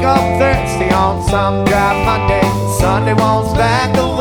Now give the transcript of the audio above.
wake up thirsty on some dry Monday. Sunday wants back away.